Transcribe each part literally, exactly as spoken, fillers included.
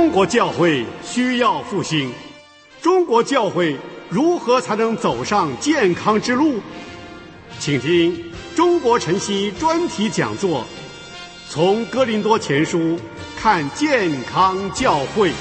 中国教会需要复兴，中国教会如何才能走上健康之路？请听中国晨曦专题讲座，从哥林多前书看健康教会。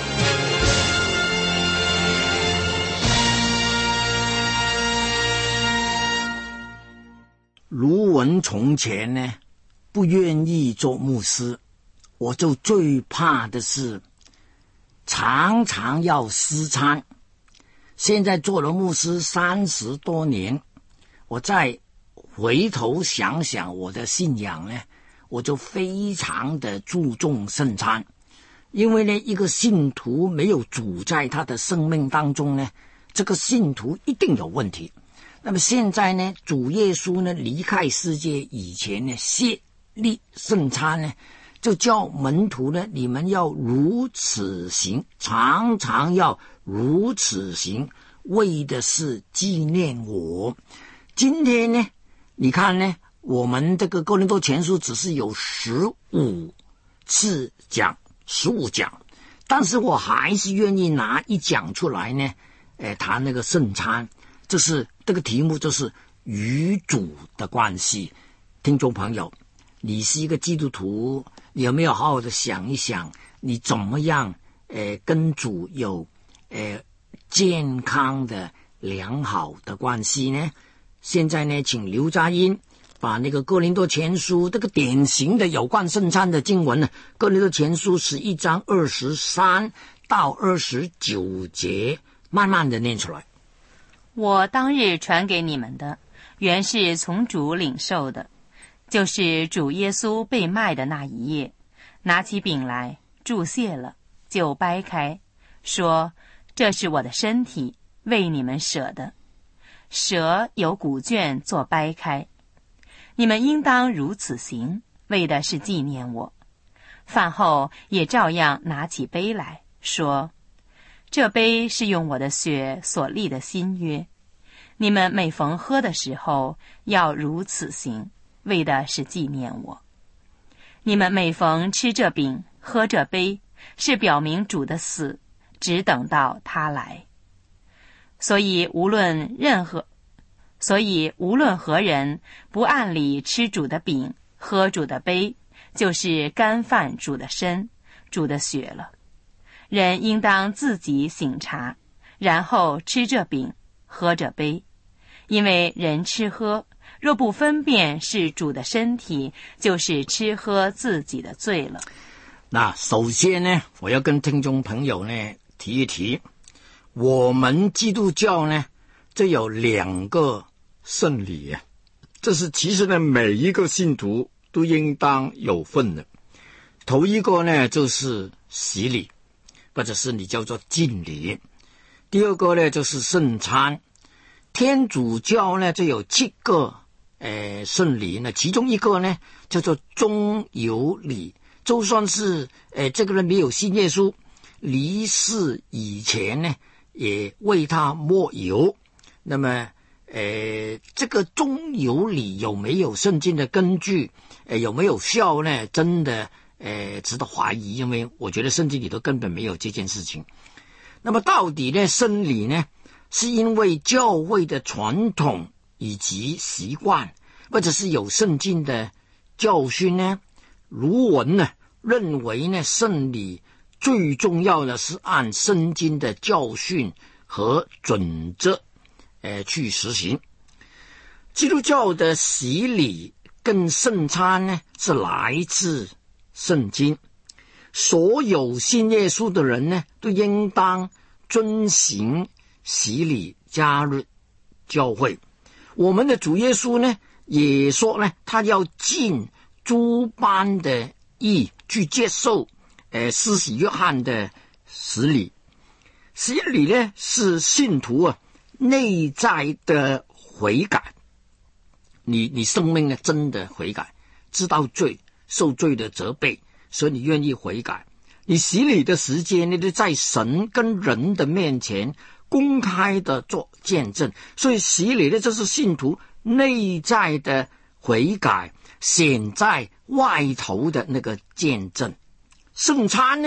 卢文从前呢，不愿意做牧师，我就最怕的是常常要私餐。现在做了牧师三十多年，我再回头想想我的信仰呢，我就非常的注重圣餐。因为呢，一个信徒没有主在他的生命当中呢，这个信徒一定有问题。那么现在呢，主耶稣呢离开世界以前呢，设立圣餐呢，就叫门徒呢，你们要如此行，常常要如此行，为的是纪念我。今天呢，你看呢，我们这个哥林多前书只是有十五次讲，十五讲，但是我还是愿意拿一讲出来呢，呃，谈那个圣餐。这是这个题目，就是与主的关系。听众朋友，你是一个基督徒，你有没有好好的想一想，你怎么样呃跟主有呃健康的良好的关系呢？现在呢，请刘佳音把那个哥林多前书这个典型的有关圣餐的经文呢，哥林多前书十一章二十三到二十九节慢慢的念出来。 我当日传给你们的，原是从主领受的，就是主耶稣被卖的那一夜，拿起饼来，祝谢了，就掰开，说：这是我的身体，为你们舍的。舍有古卷做掰开，你们应当如此行，为的是纪念我。饭后也照样拿起杯来，说：这杯是用我的血所立的新约，你们每逢喝的时候要如此行，为的是纪念我。你们每逢吃这饼喝这杯，是表明主的死，只等到他来。所以无论任何所以无论何人不按理吃主的饼喝主的杯，就是干犯主的身主的血了。人应当自己省察，然后吃这饼喝这杯。因为人吃喝若不分辨是主的身体，就是吃喝自己的罪了。 那首先呢，我要跟听众朋友呢提一提，我们基督教呢，这有两个圣礼啊，这是其实呢每一个信徒都应当有份的。头一个呢就是洗礼，或者是你叫做浸礼。第二个呢就是圣餐。天主教呢就有七个呃圣礼呢，其中一个呢叫做中游礼，就算是呃这个人没有信耶稣，离世以前呢也为他抹油。那么呃这个中游礼有没有圣经的根据，呃有没有效呢？真的呃值得怀疑，因为我觉得圣经里头根本没有这件事情。那么到底呢圣礼呢，是因为教会的传统以及习惯，或者是有圣经的教训呢？卢文呢认为呢，圣礼最重要的是按圣经的教训和准则呃去实行。基督教的洗礼跟圣餐呢是来自圣经，所有信耶稣的人呢都应当遵行洗礼加入教会。我们的主耶稣呢也说呢，他要尽诸般的义去接受呃施洗约翰的洗礼。洗礼呢是信徒啊内在的悔改，你你生命呢真的悔改，知道罪，受罪的责备，所以你愿意悔改。你洗礼的时间呢，就在神跟人的面前公开的做见证，所以洗礼呢，这是信徒内在的悔改显在外头的那个见证。圣餐呢，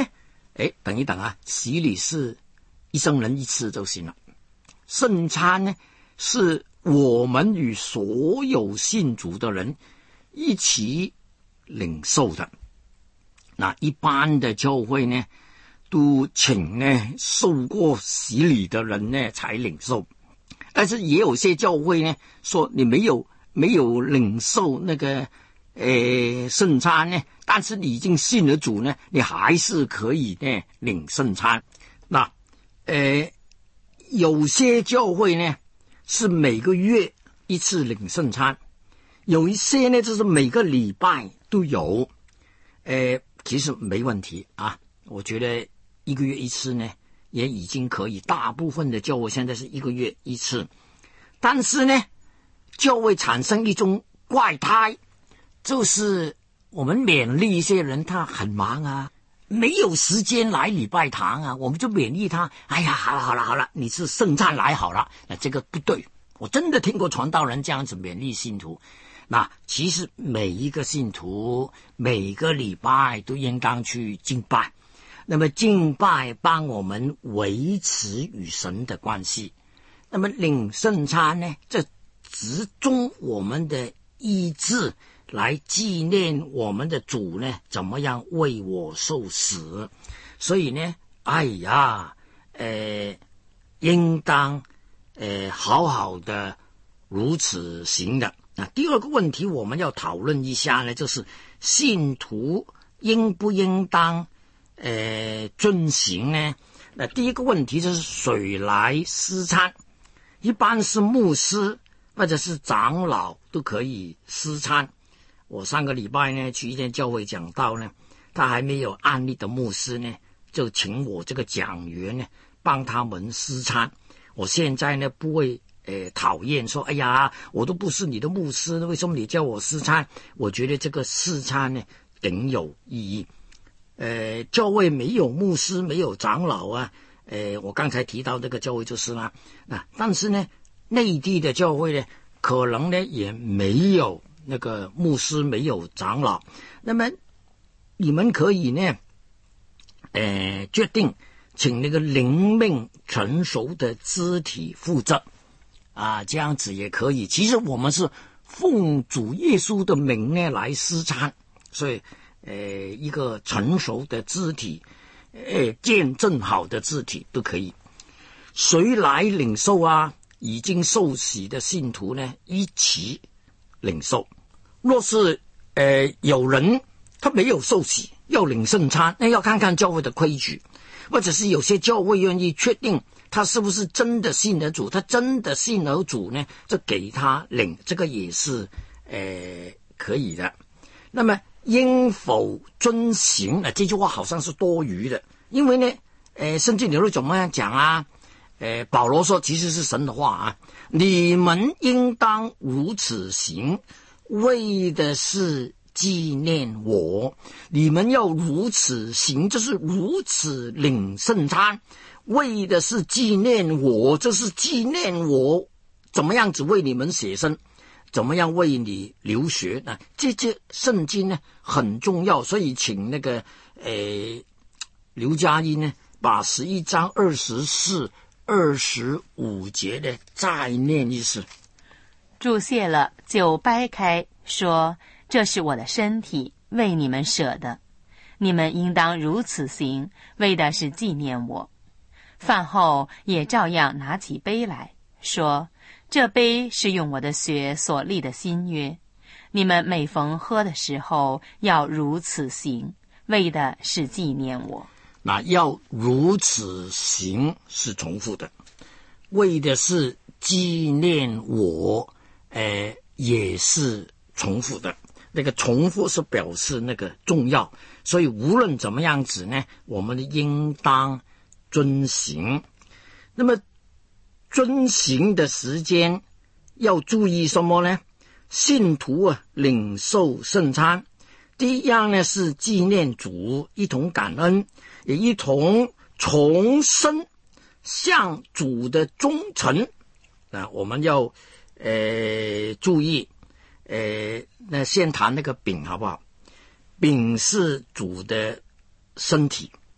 哎，等一等啊，洗礼是一生人一次就行了。圣餐呢，是我们与所有信主的人一起领受的。那一般的教会呢，都请呢受过洗礼的人呢才领受，但是也有些教会呢说你没有没有领受那个呃圣餐呢，但是你已经信了主呢，你还是可以呢领圣餐。那呃有些教会呢是每个月一次领圣餐，有一些呢就是每个礼拜都有。呃其实没问题啊，我觉得一个月一次呢也已经可以，大部分的教会现在是一个月一次。但是呢教会产生一种怪胎，就是我们勉励一些人他很忙啊，没有时间来礼拜堂啊，我们就勉励他，哎呀好了好了好了，你是圣餐来好了。那这个不对，我真的听过传道人这样子勉励信徒。那其实每一个信徒每个礼拜都应当去敬拜，那么敬拜帮我们维持与神的关系。那么领圣餐呢，这集中我们的意志来纪念我们的主呢怎么样为我受死。所以呢哎呀呃应当呃好好的如此行的。那第二个问题我们要讨论一下呢，就是信徒应不应当呃遵行呢？那第一个问题就是谁来司餐？一般是牧师或者是长老都可以司餐。我上个礼拜呢去一间教会讲道呢，他还没有案例的牧师呢，就请我这个讲员呢帮他们司餐。我现在呢不会呃，讨厌说，哎呀，我都不是你的牧师，为什么你叫我司餐？我觉得这个司餐呢，顶有意义。呃，教会没有牧师，没有长老啊。呃，我刚才提到这个教会就是啦。啊，但是呢，内地的教会呢，可能呢也没有那个牧师，没有长老。那么你们可以呢，呃，决定请那个灵命成熟的肢体负责。啊，这样子也可以。其实我们是奉主耶稣的名呢来司餐，所以呃，一个成熟的肢体，呃，见证好的肢体都可以。谁来领受啊？已经受洗的信徒呢一起领受。若是呃有人他没有受洗要领圣餐，那要看看教会的规矩，或者是有些教会愿意确定他是不是真的信了主，他真的信了主呢，就给他领，这个也是呃可以的。那么应否遵行啊？这句话好像是多余的，因为呢，呃，圣经里头怎么样讲啊？呃，保罗说其实是神的话啊，你们应当如此行，为的是纪念我。你们要如此行，就是如此领圣餐。为的是纪念我，这是纪念我怎么样子为你们写生，怎么样为你流血呢？这些圣经呢很重要，所以请那个呃刘嘉音呢把十一章二十四、二十五节的再念一次。 注谢了，就掰开说：“这是我的身体，为你们舍的，你们应当如此行，为的是纪念我。”饭后也照样拿起杯来说：“这杯是用我的血所立的新约，你们每逢喝的时候要如此行，为的是纪念我。” 那要如此行是重复的，为的是纪念我，呃，也是重复的。那个重复是表示那个重要，所以无论怎么样子呢，我们应当遵行。那么遵行的时间要注意什么呢？信徒啊领受圣餐，第一样呢是纪念主，一同感恩，也一同重申向主的忠诚。那我们要呃注意，呃那先谈那个饼好不好？饼是主的身体，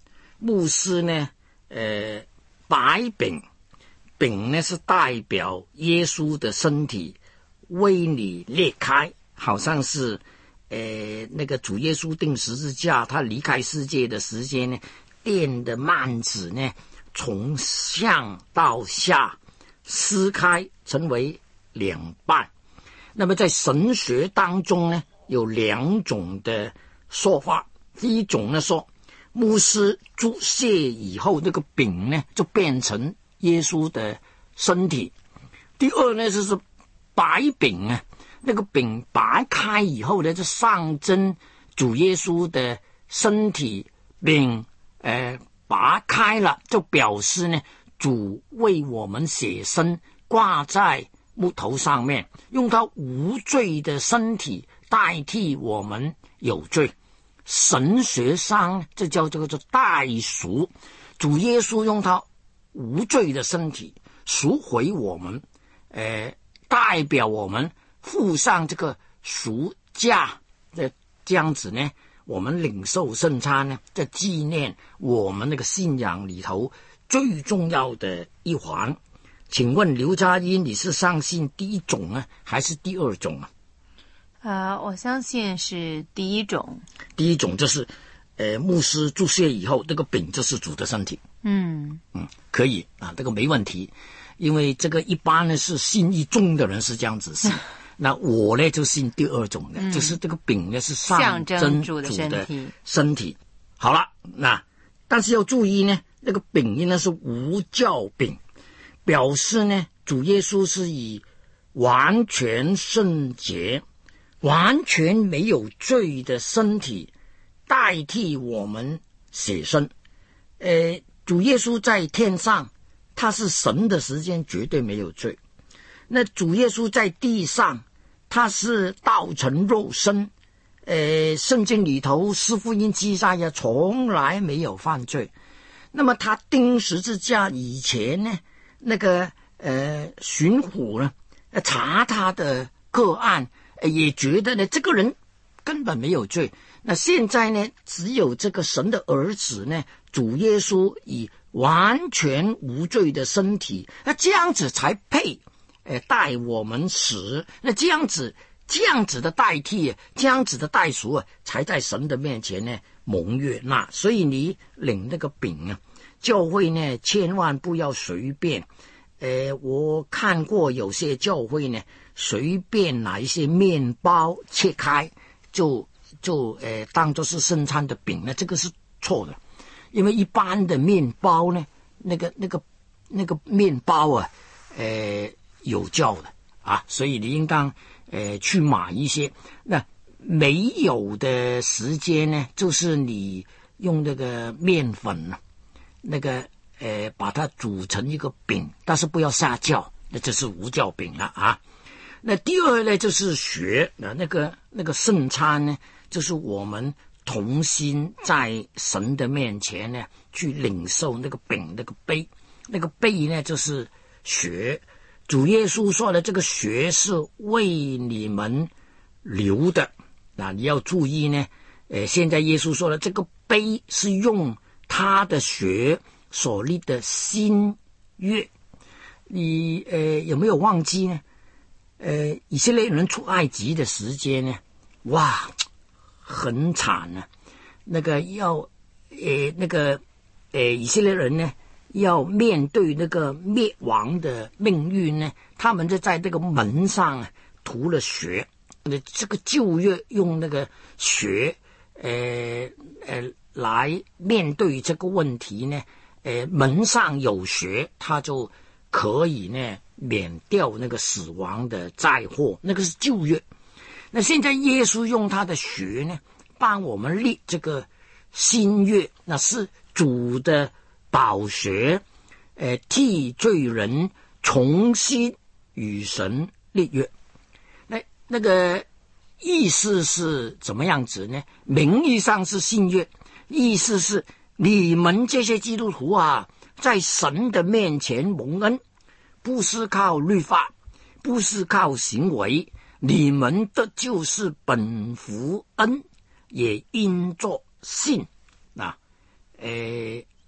牧师呢，呃，摆饼，饼呢是代表耶稣的身体为你裂开，好像是呃那个主耶稣钉十字架，他离开世界的时间呢，垫的幔子呢从上到下撕开，成为两半。那么在神学当中呢，有两种的说法。第一种呢说，牧师注谢以后，那个饼呢就变成耶稣的身体。第二呢就是摆饼啊，那个饼摆开以后呢，就象征主耶稣的身体。饼呃拔开了，就表示呢主为我们舍身，挂在木头上面，用他无罪的身体代替我们有罪。神学上这叫这个叫代赎，主耶稣用他无罪的身体赎回我们，呃，代表我们付上这个赎价的这样子呢，我们领受圣餐呢，在纪念我们那个信仰里头最重要的一环。请问刘佳音，你是相信第一种呢，还是第二种啊？ 呃，我相信是第一种。 第一种就是，呃，牧师注谢以后，这个饼就是主的身体。 嗯嗯，可以啊，这个没问题，因为这个一般呢是信一宗的人是这样子信。那我呢就信第二种的，嗯、就是这个饼呢是象征主的身体。身体好了，那但是要注意呢，那个饼呢是无酵饼，表示呢主耶稣是以完全圣洁、完全没有罪的身体代替我们舍身。呃，主耶稣在天上，他是神的时间绝对没有罪。那主耶稣在地上，他是道成肉身，呃，圣经里头四福音记载呀，从来没有犯罪。那么他钉十字架以前呢，那个呃巡抚呢，查他的个案，呃、也觉得呢这个人根本没有罪。那现在呢，只有这个神的儿子呢，主耶稣以完全无罪的身体，那这样子才配呃，代我们死。那这样子这样子的代替，这样子的代赎啊，才在神的面前呢蒙悦纳。所以你领那个饼啊，教会呢千万不要随便。呃，我看过有些教会呢，随便拿一些面包切开，就就呃当作是圣餐的饼呢，这个是错的。因为一般的面包呢，那个那个那个面包啊，呃。有酵的啊，所以你应当呃去买一些。那没有的时间呢，就是你用那个面粉那个呃把它煮成一个饼，但是不要下酵，那这是无酵饼了啊。那第二呢，就是血啊，那个那个圣餐呢，就是我们同心在神的面前呢去领受那个饼，那个杯，那个杯呢就是血。主耶稣说的这个血是为你们流的，那你要注意呢。呃，现在耶稣说的这个杯是用他的血所立的新约。你呃有没有忘记呢？呃，以色列人出埃及的时间呢，哇，很惨啊！那个要呃那个呃以色列人呢，要面对那个灭亡的命运呢，他们就在这个门上啊涂了血。那这个旧约用那个血，呃呃来面对这个问题呢，呃门上有血，他就可以呢免掉那个死亡的灾祸。那个是旧约。那现在耶稣用他的血呢，帮我们立这个新约，那是主的宝血，呃，替罪人重新与神立约。那那个意思是怎么样子呢？名义上是新约，意思是你们这些基督徒啊，在神的面前蒙恩，不是靠律法，不是靠行为，你们的就是本乎恩，也因作信。啊，呃，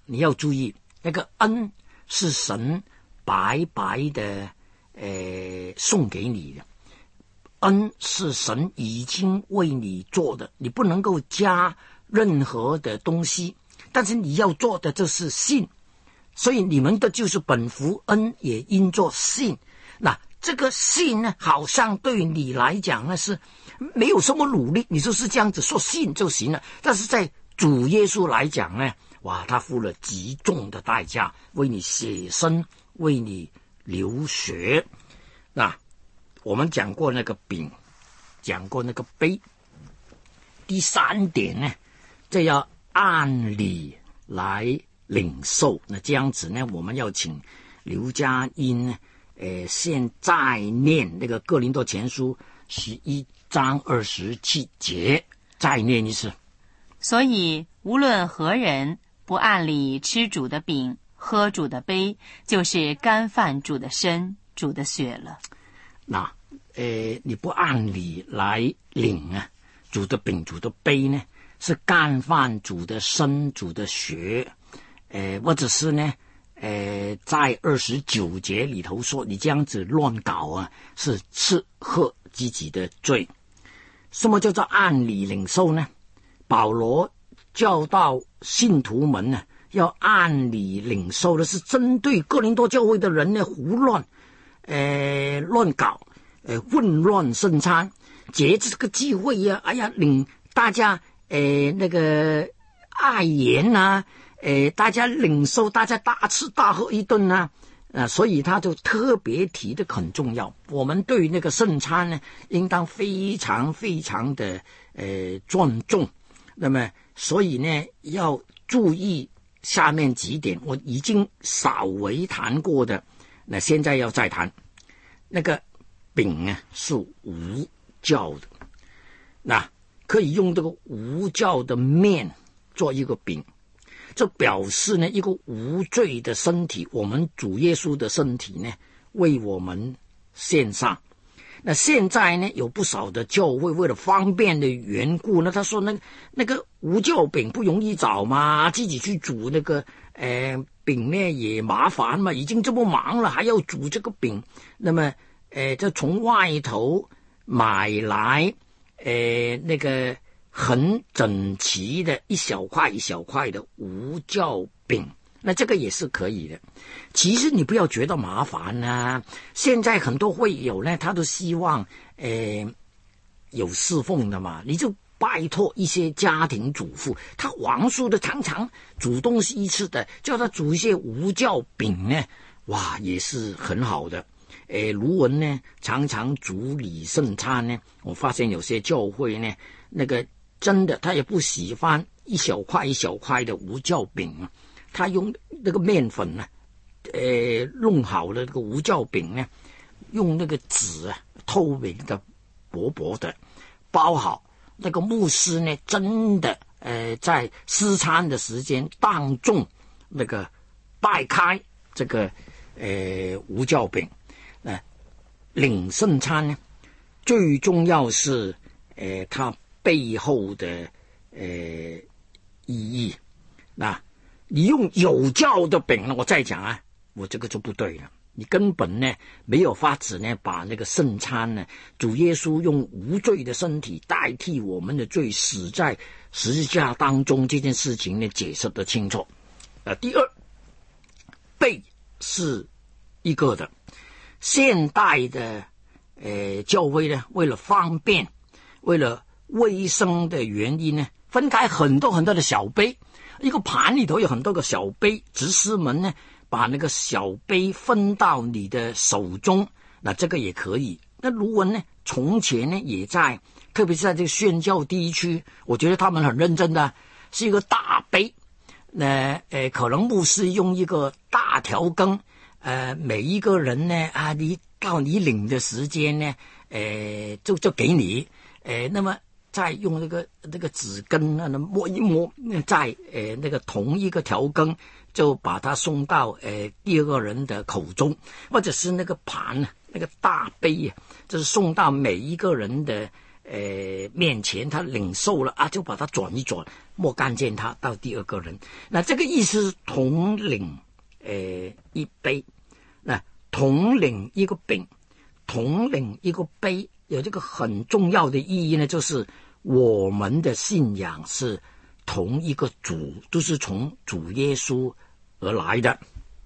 你要注意，那个恩是神白白的呃送给你的，恩是神已经为你做的，你不能够加任何的东西，但是你要做的就是信，所以你们的就是本福恩也因作信。那这个信呢，好像对你来讲呢是没有什么努力，你就是这样子说信就行了，但是在主耶稣来讲呢，哇，他付了极重的代价，为你写生，为你流血。那我们讲过那个饼，讲过那个杯，第三点呢，这要按理来领受。那这样子呢，我们要请刘佳音呢呃，现在念那个哥林多前书十一章二十七节，再念一次。 所以无论何人不按理吃主的饼，喝主的杯，就是干犯主的身，主的血了。 那呃，你不按理来领啊，主的饼，主的杯呢，是干犯主的身，主的血，呃，或者是呢。呃，在二十九节里头说，你这样子乱搞啊，是吃喝自己的罪。什么叫做按理领受呢？保罗教导信徒们呢，要按理领受的是针对哥林多教会的人呢胡乱，呃，乱搞，呃，混乱圣餐，借着这个机会呀、啊，哎呀，领大家，呃，那个爱言啊。呃，大家领受，大家大吃大喝一顿呢、啊，呃，所以他就特别提的很重要。我们对那个圣餐呢，应当非常非常的呃尊重。那么，所以呢，要注意下面几点，我已经稍微谈过的，那现在要再谈。那个饼呢是无酵的，那可以用这个无酵的面做一个饼。这表示呢，一个无罪的身体，我们主耶稣的身体呢，为我们献上。那现在呢，有不少的教会为了方便的缘故呢，他说那那个无酵饼不容易找嘛，自己去煮那个呃饼呢也麻烦嘛，已经这么忙了，还要煮这个饼，那么呃，就从外头买来呃那个。很整齐的一小块一小块的无酵饼，那这个也是可以的。其实你不要觉得麻烦啊，现在很多会友呢，他都希望呃有侍奉的嘛，你就拜托一些家庭主妇，他王叔的常常煮东西吃的，叫他煮一些无酵饼呢，哇，也是很好的。呃，卢文呢常常煮理圣餐呢，我发现有些教会呢，那个真的他也不喜欢一小块一小块的无酵饼，他用那个面粉呢，呃，弄好了这个无酵饼呢，用那个纸啊，透明的薄薄的包好。那个牧师呢，真的呃，在私餐的时间当众那个掰开这个呃无酵饼，呃，领圣餐呢，最重要是呃，它背后的呃意义。那你用有酵的饼呢，我再讲啊，我这个就不对了。你根本呢没有法子呢，把那个圣餐呢，主耶稣用无罪的身体代替我们的罪，死在十字架当中这件事情呢解释得清楚。呃，第二，背是一个的，现代的呃教会呢，为了方便，为了卫生的原因呢，分开很多很多的小杯，一个盘里头有很多个小杯，执事们呢把那个小杯分到你的手中，那这个也可以。那卢文呢，从前呢也在，特别是在这个宣教地区，我觉得他们很认真的，是一个大杯。那呃，可能牧师用一个大条羹，呃，每一个人呢啊，你到你领的时间呢，呃，就就给你，呃，那么再用那个那个纸羹啊，摸一摸，再呃那个同一个条羹，就把它送到呃第二个人的口中，或者是那个盘那个大杯啊，就是送到每一个人的呃面前，他领受了啊，就把它转一转，莫看见他到第二个人。那这个意思是同领呃一杯，那同领一个饼，同领一个杯，有这个很重要的意义呢，就是我们的信仰是同一个主，都是从主耶稣而来的。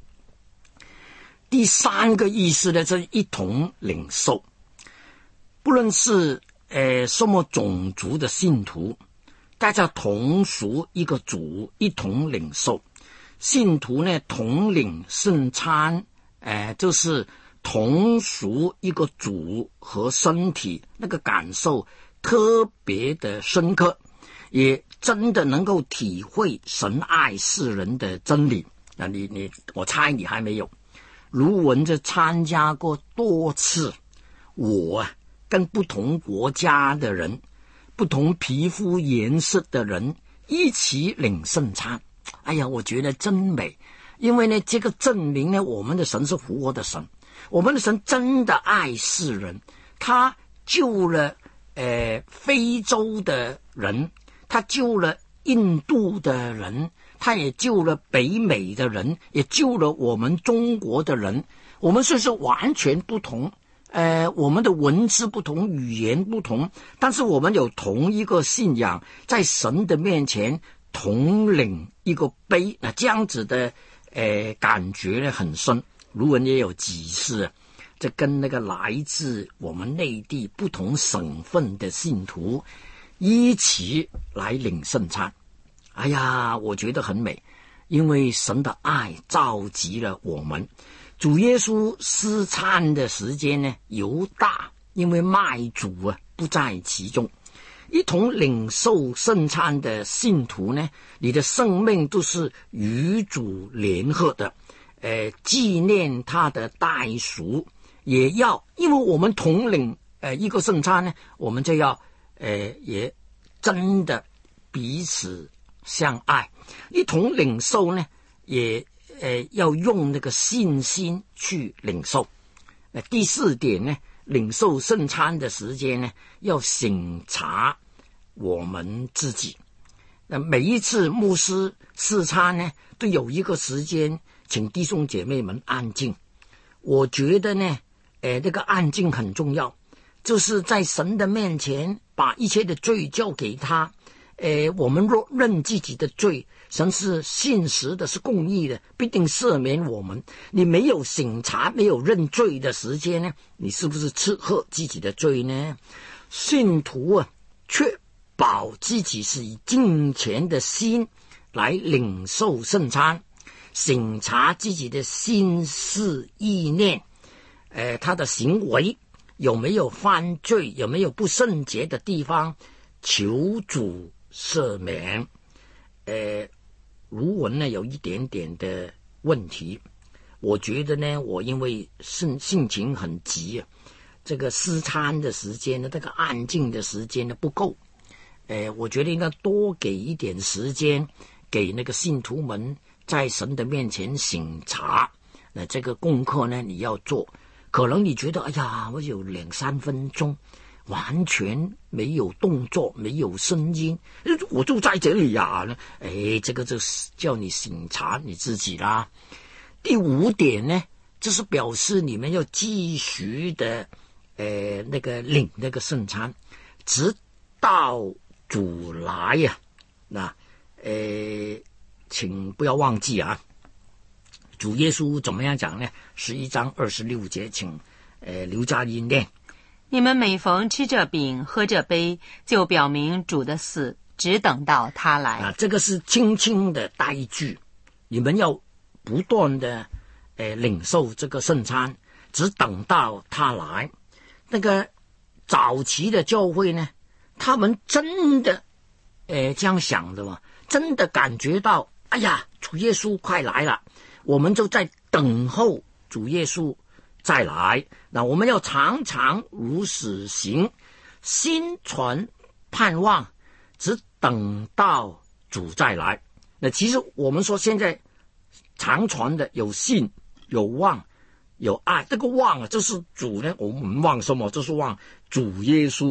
第三个意思呢，是一同领受，不论是呃什么种族的信徒，大家同属一个主，一同领受。信徒呢同领圣餐，呃就是同属一个主和身体，那个感受特别的深刻，也真的能够体会神爱世人的真理。那你你我猜你还没有。卢文就参加过多次，我跟不同国家的人、不同皮肤颜色的人一起领圣餐。哎呀，我觉得真美，因为呢，这个证明呢，我们的神是活的神，我们的神真的爱世人，他救了呃非洲的人，他救了印度的人，他也救了北美的人，也救了我们中国的人。我们虽是完全不同，呃，我们的文字不同，语言不同，但是我们有同一个信仰，在神的面前同领一个杯。那这样子的呃感觉呢很深。卢文也有几次，这跟那个来自我们内地不同省份的信徒一起来领圣餐。哎呀，我觉得很美，因为神的爱召集了我们。主耶稣施餐的时间呢，犹大因为卖主啊不在其中。一同领受圣餐的信徒呢，你的生命都是与主联合的，呃，纪念他的代赎，也要因为我们同领呃一个圣餐呢，我们就要呃也真的彼此相爱，一同领受呢，也呃要用那个信心去领受。呃，第四点呢，领受圣餐的时间呢，要省察我们自己。那每一次牧师赐餐呢，都有一个时间，请弟兄姐妹们安静。我觉得呢，呃，这个安静很重要，就是在神的面前把一切的罪交给他。呃，我们若认自己的罪，神是信实的，是公义的，必定赦免我们。你没有省察，没有认罪的时间呢，你是不是吃喝自己的罪呢？信徒啊，确保自己是以敬虔的心来领受圣餐，省察自己的心思意念，呃，他的行为有没有犯罪，有没有不圣洁的地方，求主赦免。呃，卢文呢有一点点的问题，我觉得呢，我因为性性情很急啊，这个施餐的时间呢，这个安静的时间呢不够。呃，我觉得应该多给一点时间给那个信徒们在神的面前省察。那这个功课呢，你要做。可能你觉得，哎呀，我有两三分钟，完全没有动作，没有声音，我就在这里呀、啊。哎，这个就是叫你省察你自己啦。第五点呢，就是表示你们要继续的，呃，那个领那个圣餐，直到主来呀、啊。那，呃，请不要忘记啊。主耶稣怎么样讲呢？十一章二十六节，请呃刘嘉欣念。 你们每逢吃这饼喝这杯，就表明主的死，只等到他来。 啊，这个是轻轻的带一句，你们要不断的呃领受这个圣餐，只等到他来。那个早期的教会呢，他们真的呃这样想的嘛，真的感觉到，哎呀，主耶稣快来了。我们就在等候主耶稣再来。那我们要常常如此行，心存盼望，只等到主再来。那其实我们说现在常传的有信有望有爱，这个望啊，就是主呢，我们望什么？就是望主耶稣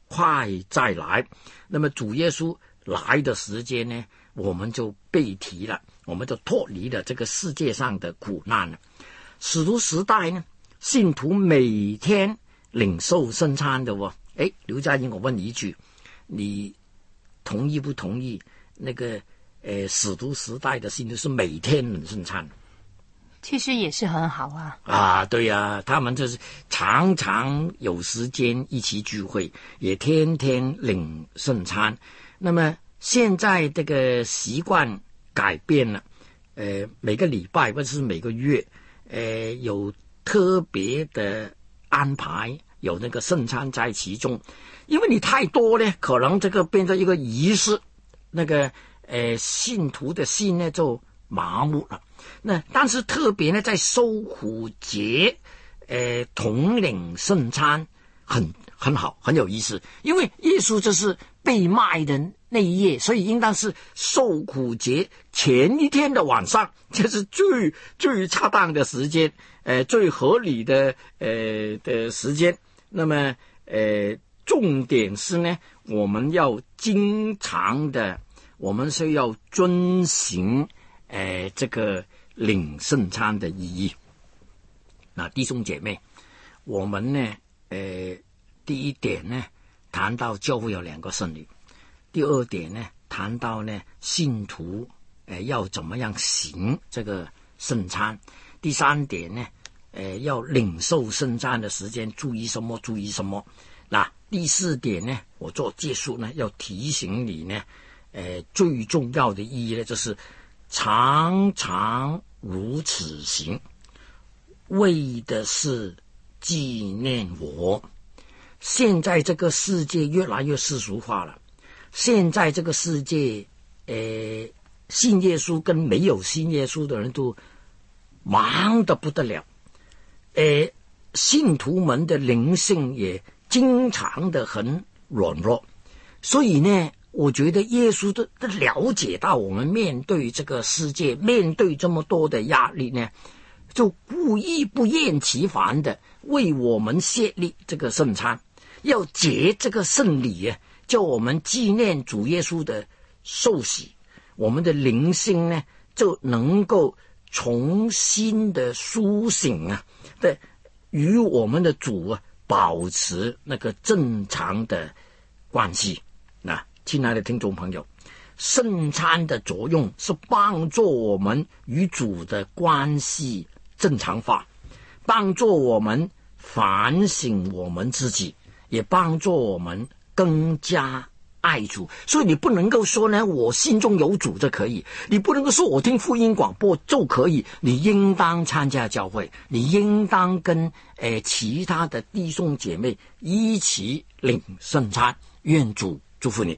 快再来。那么主耶稣来的时间呢，我们就被提了，我们就脱离了这个世界上的苦难了。使徒时代呢，信徒每天领受圣餐的哦。诶，刘嘉欣，我问你一句，你同意不同意那个呃使徒时代的信徒是每天领圣餐？ 其实也是很好啊。 啊，对呀、啊，他们就是常常有时间一起聚会，也天天领圣餐。那么现在这个习惯改变了，呃，每个礼拜或者是每个月，呃，有特别的安排，有那个圣餐在其中。因为你太多呢，可能这个变成一个仪式，那个呃信徒的心呢就麻木了。那但是特别呢，在受苦节，呃，统领圣餐很很好，很有意思。因为耶稣就是被卖的那一夜，所以应当是受苦节前一天的晚上，这是最最恰当的时间，呃，最合理的呃的时间。那么呃，重点是呢，我们要经常的，我们是要遵行。呃，这个领圣餐的意义。那弟兄姐妹，我们呢，呃，第一点呢，谈到教会有两个圣礼；第二点呢，谈到呢，信徒呃要怎么样行这个圣餐；第三点呢，呃，要领受圣餐的时间注意什么？注意什么？那第四点呢，我做结束呢，要提醒你呢，呃，最重要的意义呢，就是常常如此行，为的是纪念我。现在这个世界越来越世俗化了，现在这个世界呃，信耶稣跟没有信耶稣的人都忙得不得了，呃，信徒们的灵性也经常的很软弱，所以呢，我觉得耶稣的的了解到我们面对这个世界，面对这么多的压力呢，就故意不厌其烦的为我们设立这个圣餐，要结这个圣礼啊，叫我们纪念主耶稣的受洗，我们的灵性呢就能够重新的苏醒啊，的与我们的主啊保持那个正常的关系。那亲爱的听众朋友，圣餐的作用是帮助我们与主的关系正常化，帮助我们反省我们自己，也帮助我们更加爱主。所以你不能够说呢，我心中有主就可以，你不能够说我听福音广播就可以，你应当参加教会，你应当跟呃其他的弟兄姐妹一起领圣餐。愿主祝福你。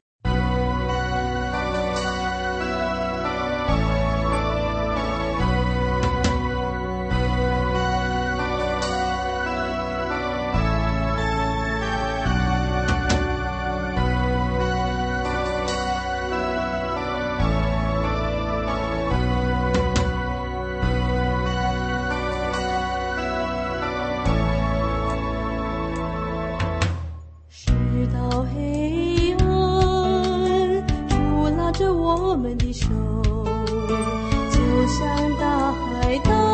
我们的手，就像大海的